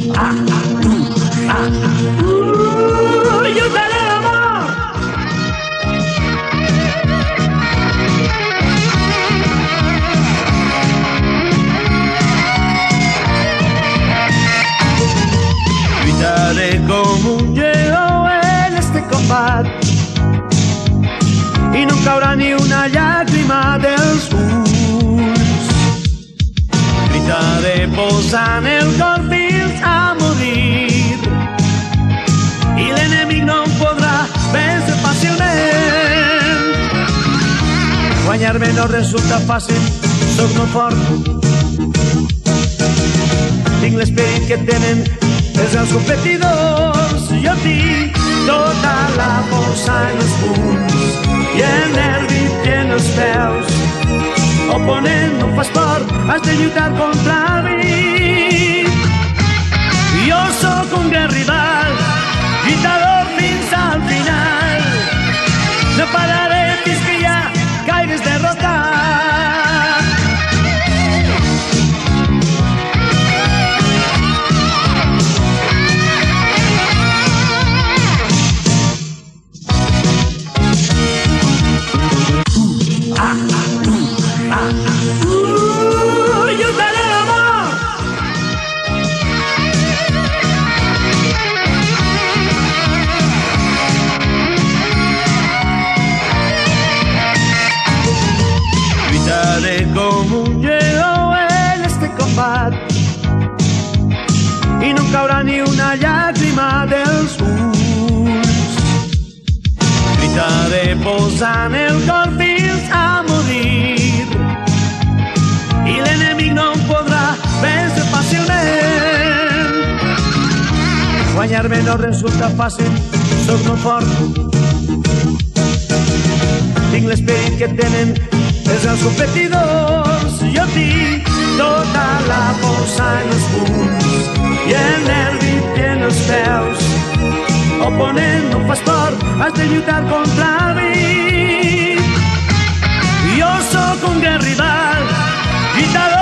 Lluitaré d'amor. Lluitaré com un lleó en este combat i no em caurà ni una llàgrima dels ulls. Lluitaré posant el cor fins a morir i l'enemic no em podrà vèncer fàcilment. Guanyar-me no resulta fàcil, soc molt fort. Tinc l'esperit que tenen els grans competidors. Jo tinc tota la força en els punys i el nervi en els peus. Oponent, no fas por, has de lluitar contra mi. Jo sóc un gran rival, lluitador fins al final. No pararé fins que ja caigues derrotat. Lluitaré d'amor. Lluitaré com un lleó en este combat i no em caurà ni una llàgrima dels ulls. Lluitaré posant el cor fins a morir i l'enemic no em podrà vèncer fàcilment. Guanyar-me no resulta fàcil, soc molt fort. Tinc l'esperit que tenen els grans competidors. Jo tinc tota la força en els punys i el nervi en els peus. Oponent, no fas por, has de lluitar contra mi. Jo sóc un gran rival, lluitador